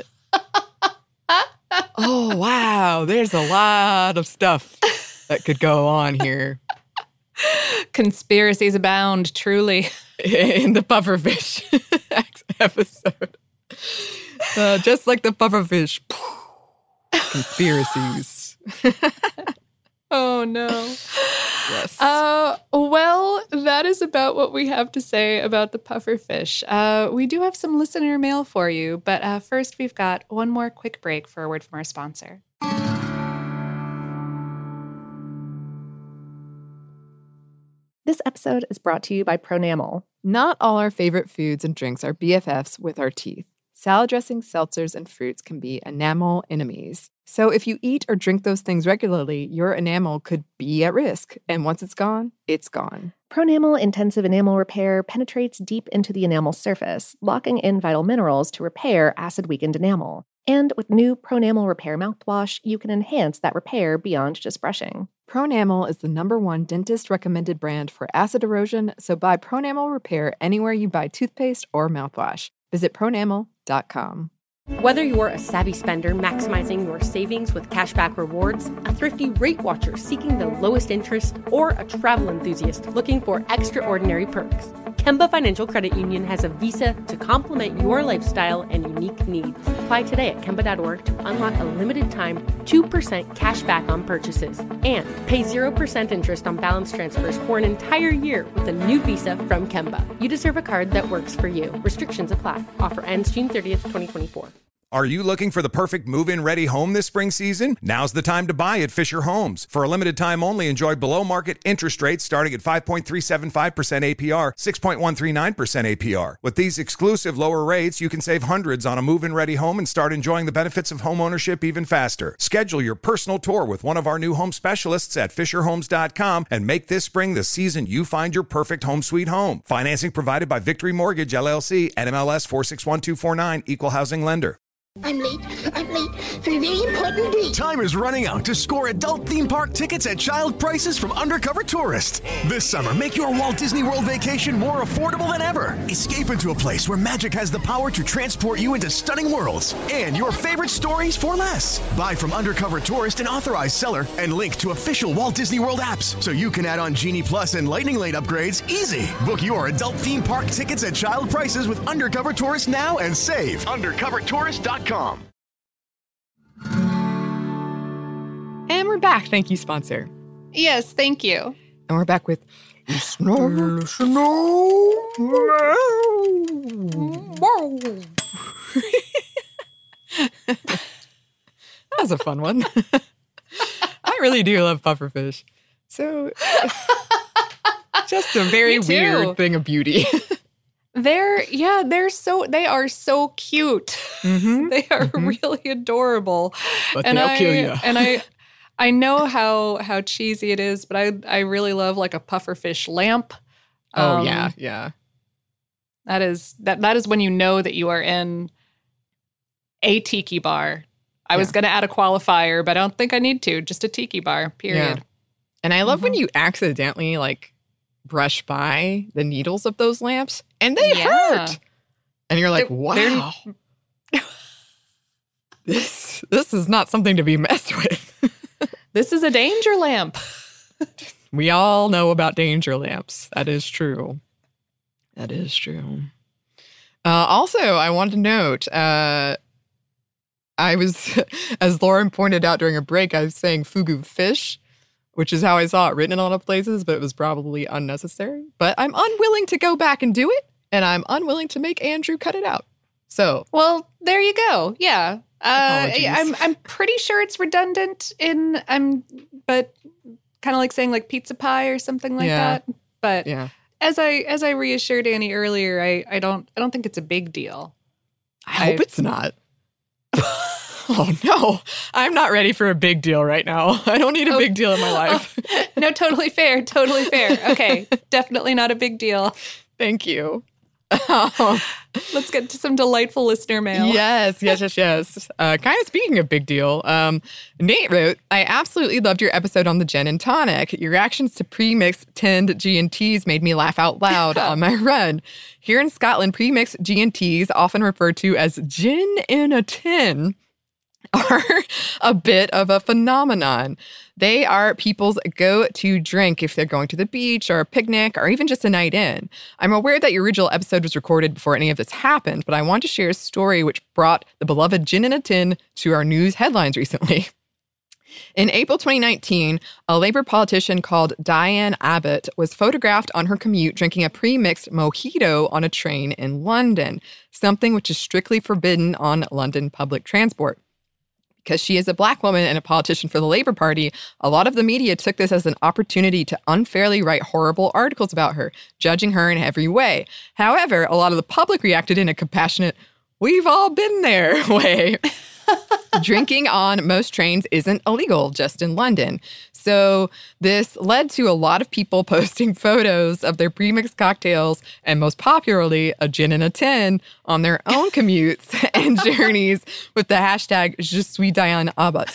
Oh, wow. There's a lot of stuff that could go on here. Conspiracies abound, truly. In the pufferfish episode. Uh, just like the pufferfish. Conspiracies. Oh, no. Yes. Uh, well, that is about what we have to say about the pufferfish. Uh, we do have some listener mail for you, but uh, first we've got one more quick break for a word from our sponsor. This episode is brought to you by Pronamel. Not all our favorite foods and drinks are B F Fs with our teeth. Salad dressings, seltzers, and fruits can be enamel enemies. So if you eat or drink those things regularly, your enamel could be at risk. And once it's gone, it's gone. Pronamel Intensive Enamel Repair penetrates deep into the enamel surface, locking in vital minerals to repair acid-weakened enamel. And with new Pronamel Repair mouthwash, you can enhance that repair beyond just brushing. Pronamel is the number one dentist-recommended brand for acid erosion, so buy Pronamel Repair anywhere you buy toothpaste or mouthwash. Visit pronamel dot com. Whether you're a savvy spender maximizing your savings with cashback rewards, a thrifty rate watcher seeking the lowest interest, or a travel enthusiast looking for extraordinary perks, Kemba Financial Credit Union has a visa to complement your lifestyle and unique needs. Apply today at kemba dot org to unlock a limited time two percent cash back on purchases and pay zero percent interest on balance transfers for an entire year with a new visa from Kemba. You deserve a card that works for you. Restrictions apply. Offer ends June thirtieth, twenty twenty-four. Are you looking for the perfect move-in ready home this spring season? Now's the time to buy at Fisher Homes. For a limited time only, enjoy below-market interest rates starting at five point three seven five percent A P R, six point one three nine percent A P R. With these exclusive lower rates, you can save hundreds on a move-in ready home and start enjoying the benefits of home ownership even faster. Schedule your personal tour with one of our new home specialists at fisher homes dot com and make this spring the season you find your perfect home sweet home. Financing provided by Victory Mortgage, L L C, N M L S four six one two four nine, Equal Housing Lender. I'm late. I'm late for a very important date. Time is running out to score adult theme park tickets at child prices from Undercover Tourist. This summer, make your Walt Disney World vacation more affordable than ever. Escape into a place where magic has the power to transport you into stunning worlds and your favorite stories for less. Buy from Undercover Tourist, an authorized seller, and link to official Walt Disney World apps so you can add on Genie Plus and Lightning Lane upgrades easy. Book your adult theme park tickets at child prices with Undercover Tourist now and save. undercover tourist dot com. And we're back. Thank you, sponsor. Yes, thank you. And we're back with Listener, Listener. That was a fun one. I really do love pufferfish. So, just a very weird thing of beauty. They're, yeah, they're so, they are so cute. Mm-hmm. They are mm-hmm. really adorable. But and they'll I, kill you. And I, I know how, how cheesy it is, but I, I really love like a pufferfish lamp. Oh, um, yeah, yeah. That is, that, that is when you know that you are in a tiki bar. I yeah. was going to add a qualifier, but I don't think I need to. Just a tiki bar, period. Yeah. And I love mm-hmm. when you accidentally, like, brush by the needles of those lamps, and they Yeah. hurt. And you're like, They're- wow. this this is not something to be messed with. This is a danger lamp. We all know about danger lamps. That is true. That is true. Uh, also, I want to note, uh, I was, as Lauren pointed out during a break, I was saying fugu fish, which is how I saw it written in a lot of places, but it was probably unnecessary. But I'm unwilling to go back and do it, and I'm unwilling to make Andrew cut it out. So, Well, there you go. Yeah. Uh, Apologies. I'm I'm pretty sure it's redundant in I'm but kind of like saying like pizza pie or something like Yeah. that. But yeah. as I as I reassured Annie earlier, I, I don't I don't think it's a big deal. I hope I- it's not. Oh, no. I'm not ready for a big deal right now. I don't need a big deal in my life. No, totally fair. Totally fair. Okay. Definitely not a big deal. Thank you. Um, Let's get to some delightful listener mail. Yes, yes, yes, yes. Uh, kind of speaking of big deal, um, Nate wrote, I absolutely loved your episode on the gin and tonic. Your reactions to pre-mixed tinned G and Ts made me laugh out loud on my run. Here in Scotland, pre-mixed G and Ts, often referred to as gin in a tin, are a bit of a phenomenon. They are people's go-to drink if they're going to the beach or a picnic or even just a night in. I'm aware that your original episode was recorded before any of this happened, but I want to share a story which brought the beloved gin in a tin to our news headlines recently. In April twenty nineteen, a Labour politician called Diane Abbott was photographed on her commute drinking a pre-mixed mojito on a train in London, something which is strictly forbidden on London public transport. Because she is a Black woman and a politician for the Labour Party, a lot of the media took this as an opportunity to unfairly write horrible articles about her, judging her in every way. However, a lot of the public reacted in a compassionate, we've all been there way. Drinking on most trains isn't illegal, just in London. So this led to a lot of people posting photos of their pre-mixed cocktails and most popularly a gin in a tin on their own commutes and journeys with the hashtag Je suis Diane Abbott.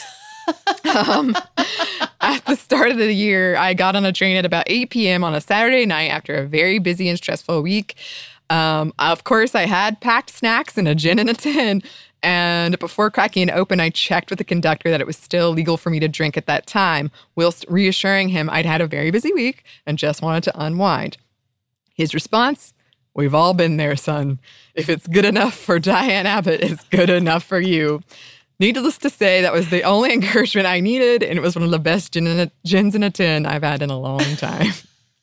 Um, at the start of the year, I got on a train at about eight p.m. on a Saturday night after a very busy and stressful week. Um, of course, I had packed snacks and a gin in a tin. And before cracking it open, I checked with the conductor that it was still legal for me to drink at that time, whilst reassuring him I'd had a very busy week and just wanted to unwind. His response, we've all been there, son. If it's good enough for Diane Abbott, it's good enough for you. Needless to say, that was the only encouragement I needed, and it was one of the best gin in a, gins in a tin I've had in a long time.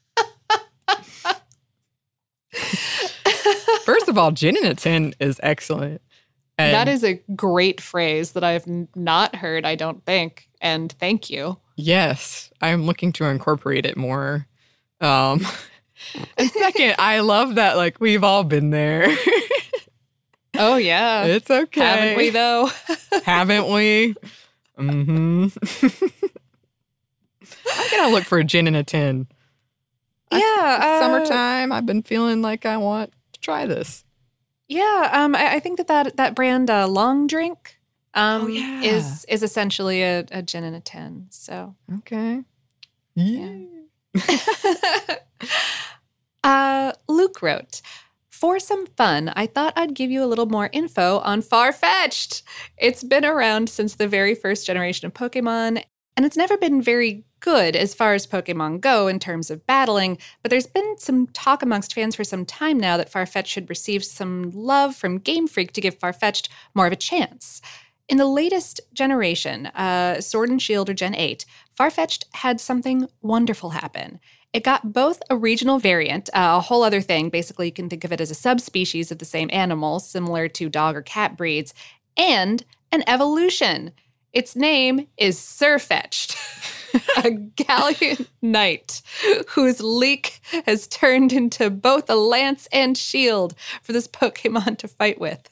First of all, gin in a tin is excellent. And that is a great phrase that I've n- not heard, I don't think. And thank you. Yes, I'm looking to incorporate it more. Um, and second, I love that, like, we've all been there. Oh, yeah. It's okay. Haven't we, though? Haven't we? Mm-hmm. I'm going to look for a gin in a tin. Yeah. I, uh, summertime, I've been feeling like I want to try this. Yeah, um, I, I think that that, that brand uh, Long Drink um, Oh, yeah. is is essentially a, a gin in a tin. So Okay. Yeah. uh, Luke wrote, for some fun, I thought I'd give you a little more info on Farfetch'd. It's been around since the very first generation of Pokemon, and it's never been very good as far as Pokemon go in terms of battling, but there's been some talk amongst fans for some time now that Farfetch'd should receive some love from Game Freak to give Farfetch'd more of a chance. In the latest generation, uh, Sword and Shield or Gen eight, Farfetch'd had something wonderful happen. It got both a regional variant, uh, a whole other thing, basically you can think of it as a subspecies of the same animal, similar to dog or cat breeds, and an evolution. Its name is Sirfetch'd, a gallant knight whose leek has turned into both a lance and shield for this Pokemon to fight with.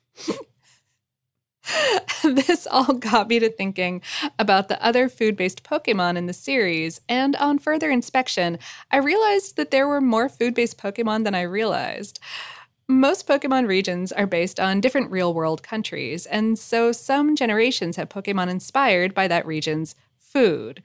This all got me to thinking about the other food-based Pokemon in the series, and on further inspection, I realized that there were more food-based Pokemon than I realized. Most Pokemon regions are based on different real-world countries, and so some generations have Pokemon inspired by that region's food.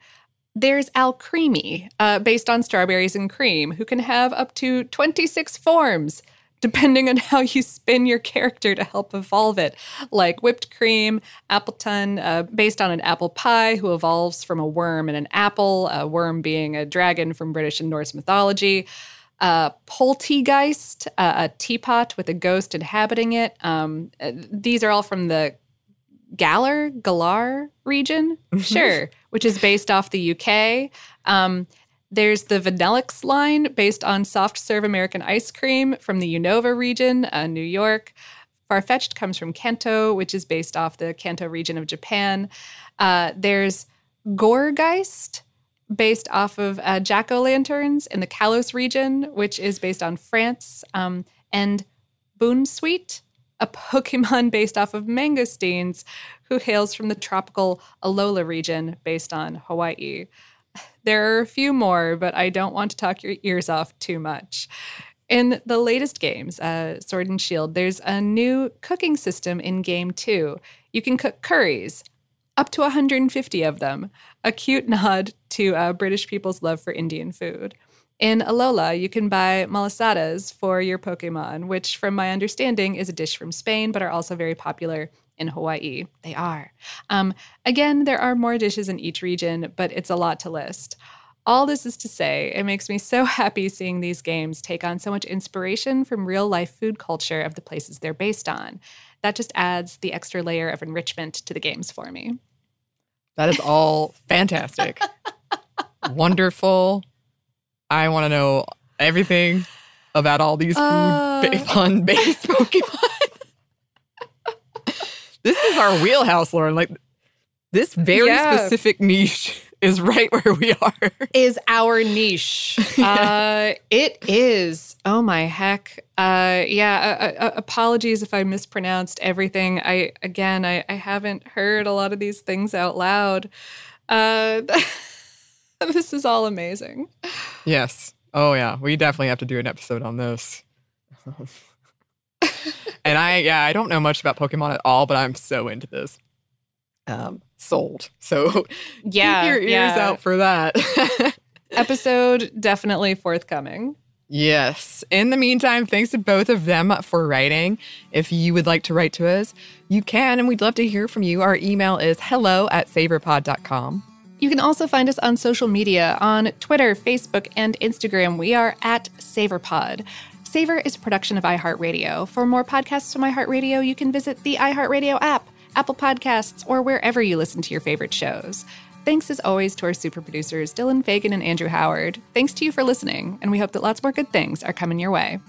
There's Alcremie, uh, based on strawberries and cream, who can have up to twenty-six forms, depending on how you spin your character to help evolve it, like whipped cream, Appleton, uh, based on an apple pie who evolves from a worm and an apple, a worm being a dragon from British and Norse mythology. Uh, Poltergeist, uh, a teapot with a ghost inhabiting it. Um, uh, these are all from the Galar, Galar region, sure, which is based off the U K. Um, there's the Vanillix line, based on soft serve American ice cream from the Unova region, uh, New York. Farfetched comes from Kanto, which is based off the Kanto region of Japan. Uh, there's Gourgeist, based off of uh, jack-o'-lanterns in the Kalos region, which is based on France. Um, and Boonsweet, a Pokemon based off of mangosteens, who hails from the tropical Alola region based on Hawaii. There are a few more, but I don't want to talk your ears off too much. In the latest games, uh, Sword and Shield, there's a new cooking system in Game two. You can cook curries, up to one hundred fifty of them, a cute nod to uh, British people's love for Indian food. In Alola, you can buy malasadas for your Pokemon, which, from my understanding, is a dish from Spain, but are also very popular in Hawaii. They are. Um, again, there are more dishes in each region, but it's a lot to list. All this is to say, it makes me so happy seeing these games take on so much inspiration from real-life food culture of the places they're based on. That just adds the extra layer of enrichment to the games for me. That is all fantastic. Wonderful. I want to know everything about all these food uh, fun-based Pokemon. This is our wheelhouse, Lauren. Like, this very yeah. specific niche is right where we are. Is our niche. uh, it is. Oh, my heck. Uh, yeah, uh, uh, apologies if I mispronounced everything. I Again, I, I haven't heard a lot of these things out loud. Uh This is all amazing. Yes. Oh, yeah. We definitely have to do an episode on this. And I, yeah, I don't know much about Pokemon at all, but I'm so into this. Um, sold. So yeah, keep your ears yeah. out for that. Episode definitely forthcoming. Yes. In the meantime, thanks to both of them for writing. If you would like to write to us, you can, and we'd love to hear from you. Our email is hello at saverpod dot com. You can also find us on social media on Twitter, Facebook, and Instagram. We are at SaverPod. Savor is a production of iHeartRadio. For more podcasts from iHeartRadio, you can visit the iHeartRadio app, Apple Podcasts, or wherever you listen to your favorite shows. Thanks as always to our super producers, Dylan Fagan and Andrew Howard. Thanks to you for listening, and we hope that lots more good things are coming your way.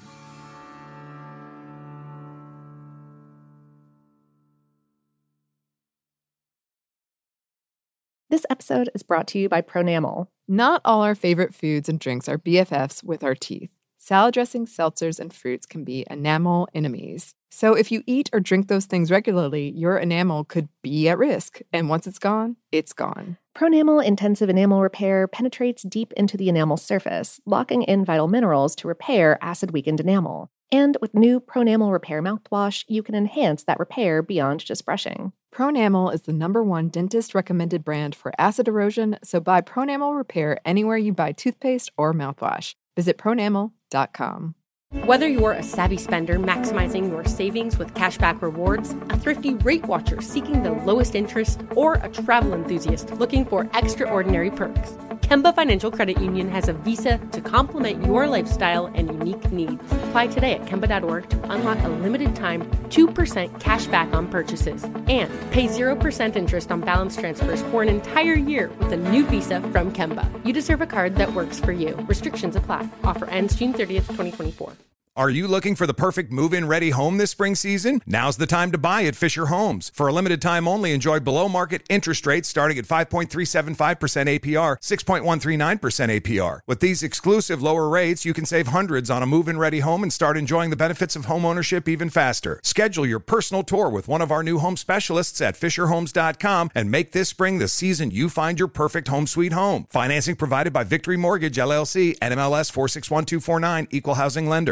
This episode is brought to you by Pronamel. Not all our favorite foods and drinks are B F Fs with our teeth. Salad dressings, seltzers, and fruits can be enamel enemies. So if you eat or drink those things regularly, your enamel could be at risk. And once it's gone, it's gone. Pronamel Intensive Enamel Repair penetrates deep into the enamel surface, locking in vital minerals to repair acid-weakened enamel. And with new Pronamel Repair mouthwash, you can enhance that repair beyond just brushing. Pronamel is the number one dentist-recommended brand for acid erosion, so buy Pronamel Repair anywhere you buy toothpaste or mouthwash. Visit pronamel dot com. Whether you're a savvy spender maximizing your savings with cashback rewards, a thrifty rate watcher seeking the lowest interest, or a travel enthusiast looking for extraordinary perks, Kemba Financial Credit Union has a visa to complement your lifestyle and unique needs. Apply today at Kemba dot org to unlock a limited time two percent cash back on purchases and pay zero percent interest on balance transfers for an entire year with a new visa from Kemba. You deserve a card that works for you. Restrictions apply. Offer ends June thirtieth, twenty twenty-four. Are you looking for the perfect move-in ready home this spring season? Now's the time to buy at Fisher Homes. For a limited time only, enjoy below-market interest rates starting at five point three seven five percent A P R, six point one three nine percent A P R. With these exclusive lower rates, you can save hundreds on a move-in ready home and start enjoying the benefits of home ownership even faster. Schedule your personal tour with one of our new home specialists at fisher homes dot com and make this spring the season you find your perfect home sweet home. Financing provided by Victory Mortgage, L L C, N M L S four six one two four nine, Equal Housing Lender.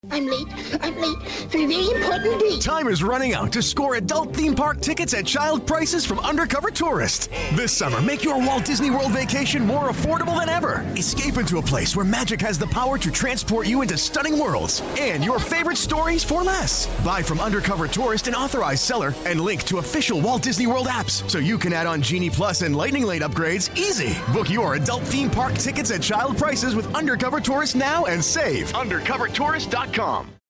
I'm late. I'm late for a very important date. Time is running out to score adult theme park tickets at child prices from Undercover Tourist. This summer, make your Walt Disney World vacation more affordable than ever. Escape into a place where magic has the power to transport you into stunning worlds and your favorite stories for less. Buy from Undercover Tourist, an authorized seller, and link to official Walt Disney World apps so you can add on Genie Plus and Lightning Lane upgrades easy. Book your adult theme park tickets at child prices with Undercover Tourist now and save. undercover tourist dot com.